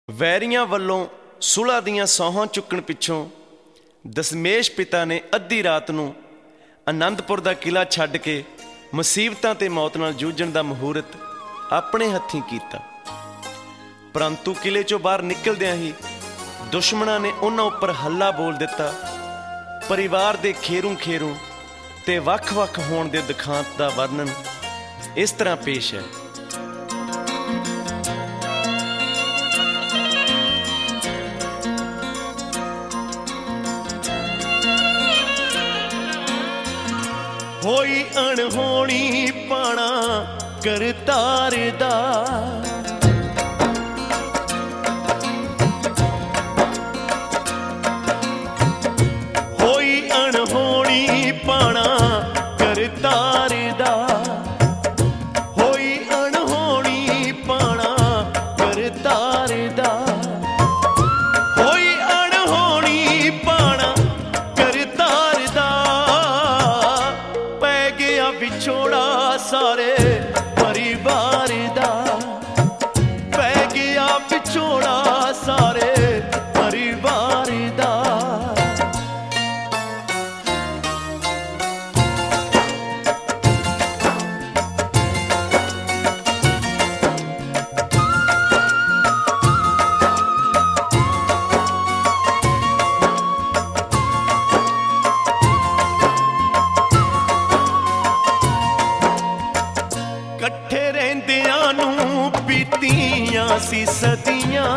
ਵੈਰੀਆਂ ਵੱਲੋਂ ਸੁਲ੍ਹਾ ਦੀਆਂ ਸੌਹਾਂ ਚੁੱਕਣ ਪਿੱਛੋਂ ਦਸ਼ਮੇਸ਼ ਪਿਤਾ ਨੇ ਅੱਧੀ ਰਾਤ ਨੂੰ ਆਨੰਦਪੁਰ ਦਾ ਕਿਲ੍ਹਾ ਛੱਡ ਕੇ ਮੁਸੀਬਤਾਂ ਤੇ ਮੌਤ ਨਾਲ ਜੂਝਣ ਦਾ ਮਹੂਰਤ ਆਪਣੇ ਹੱਥੀਂ ਕੀਤਾ। ਪਰੰਤੂ ਕਿਲ੍ਹੇ 'ਚੋਂ ਬਾਹਰ ਨਿਕਲਦਿਆਂ ਹੀ ਦੁਸ਼ਮਣਾਂ ਨੇ ਉਹਨਾਂ ਉੱਪਰ ਹੱਲਾ ਬੋਲ ਦਿੱਤਾ। ਪਰਿਵਾਰ ਦੇ ਖੇਰੂ ਖੇਰੂ ਤੇ ਵੱਖ-ਵੱਖ ਹੋਣ ਦੇ ਦੁਖਾਂਤ ਦਾ ਵਰਣਨ ਇਸ ਤਰ੍ਹਾਂ ਪੇਸ਼ ਹੈ। ਹੋਈ ਅਣਹੋਣੀ ਪਾਣਾ ਕਰਤਾਰ ਦਾ, ਹੋਈ ਅਣਹੋਣੀ ਪਾਣਾ ਕਰਤਾਰ ਦਾ, ਹੋਈ ਅਣਹੋਣੀ ਪਾਣਾ ਕਰਤਾਰ ਦਾ, ਹੋਈ ਅਣਹੋਣੀ ਪਾਣਾ ਕਰਤਾਰ ਦਾ। ਪੈ ਗਿਆ ਵਿਛੋੜਾ ਸਾਰੇ ਪਰਿਵਾਰ ਦਾ, ਪੈ ਗਿਆ ਵਿਛੋੜਾ ਸਾਰੇ ਪਰਿਵਾਰ ਦਾ। ਇਕੱਠੇ ਰਹਿੰਦਿਆਂ ਨੂੰ ਬੀਤੀਆਂ ਸੀ ਸਦੀਆਂ,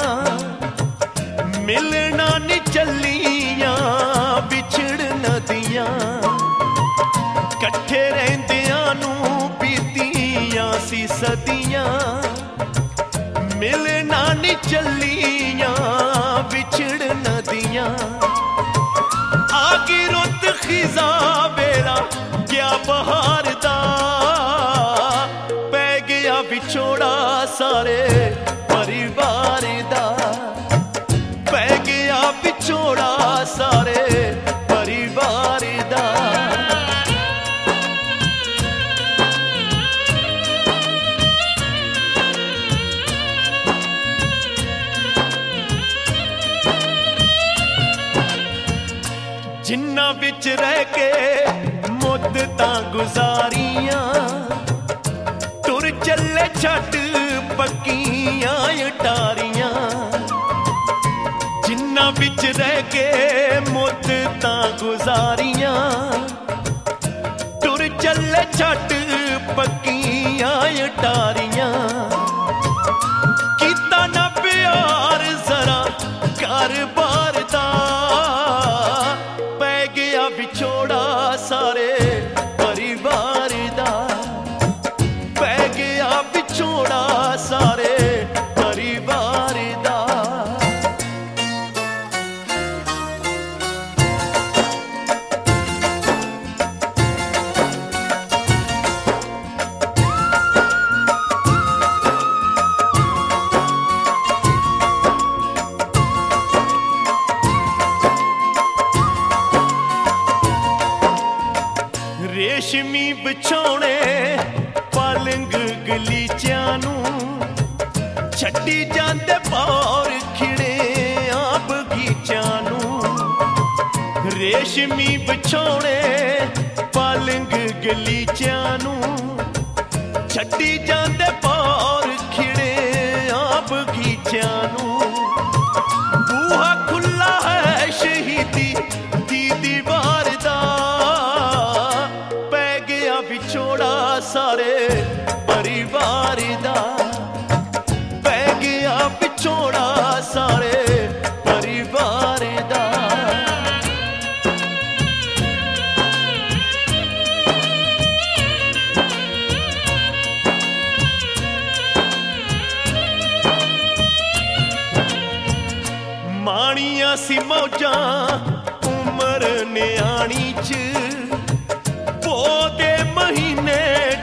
ਮਿਲਣਾ ਨੀ ਚੱਲੀਆਂ ਵਿਛੜਨ ਦੀਆਂ। ਇਕੱਠੇ ਰਹਿੰਦਿਆਂ ਨੂੰ ਬੀਤੀਆਂ ਸੀ ਸਦੀਆਂ, ਮਿਲਣਾ ਨੀ ਚੱਲੀਆਂ ਵਿਛੜਨ ਦੀਆਂ। ਆ ਗਈ ਰੁੱਤ ਖਿਜ਼ਾ ਵੇਲਾ ਗਿਆ ਬਹਾਰ ਦਾ, ਵਿਛੋੜਾ ਸਾਰੇ ਪਰਿਵਾਰ ਦਾ, ਪੈ ਗਿਆ ਵਿਛੋੜਾ ਸਾਰੇ ਪਰਿਵਾਰ ਦਾ। ਜਿੰਨਾਂ ਵਿੱਚ ਰਹਿ ਕੇ ਮੁੱਦਤਾਂ ਗੁਜ਼ਾਰੀਆਂ, ਤੁਰ ਚੱਲੇ ਛੱਡ ਪੱਕੀਆਂ ਅਟਾਰੀਆਂ। ਜਿੰਨਾਂ ਵਿੱਚ ਰਹਿ ਕੇ ਮੁੱਦਤਾਂ ਗੁਜ਼ਾਰੀਆਂ, ਤੁਰ ਚੱਲੇ ਛੱਡ ਪੱਕੀਆਂ ਅਟਾਰੀਆਂ। ਕੀਤਾ ਨਾ ਪਿਆਰ ਜ਼ਰਾ ਘਰ-ਬਾਰ ਦਾ, ਪੈ ਗਿਆ ਵਿਛੋੜਾ ਸਾਰੇ ਪਰਿਵਾਰ ਦਾ, ਪੈ ਗਿਆ ਵਿਛੋੜਾ ਸਾਰੇ ਪਰਿਵਾਰ ਦਾ। ਰੇਸ਼ਮੀ ਵਿਛੋਣੇ ਪਲੰਗ ਗਲੀਚਿਆਂ ਨੂੰ, ਛੱਡੀ ਜਾਂਦੇ ਪੌਰ ਖਿੜਿਆਂ ਬਗੀਚਿਆਂ ਨੂੰ। ਰੇਸ਼ਮੀ ਵਿਛੋਣੇ ਪਲੰਗ ਗਲੀਚਿਆਂ ਨੂੰ, ਛੱਡੀ ਜਾਂਦੇ ਪੌਰ ਖਿੜਿਆਂ ਬਗੀਚਿਆਂ ਨੂੰ। ਬੂਹਾ ਖੁੱਲਾ ਹੈ ਸ਼ਹੀਦੀ ਦੀ ਦੀਵਾਰ ਦਾ, ਪੈ ਗਿਆ ਵਿਛੋੜਾ ਸਾਰੇ ਪਰਿਵਾਰ ਦਾ, ਪੈ ਗਿਆ ਵਿਛੋੜਾ ਸਾਰੇ ਪਰਿਵਾਰ ਦਾ। ਮਾਣੀਆਂ ਸੀ ਮੌਜਾਂ ਉਮਰ ਨਿਆਣੀ 'ਚ, ਪੋਹ ਦੇ ਮਹੀਨੇ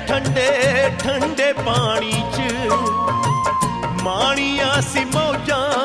ਠੰਡੇ ਠੰਡੇ ਪਾਣੀ 'ਚ। ਮਾਣੀਆਂ ਸੀ ਮੌਜਾਂ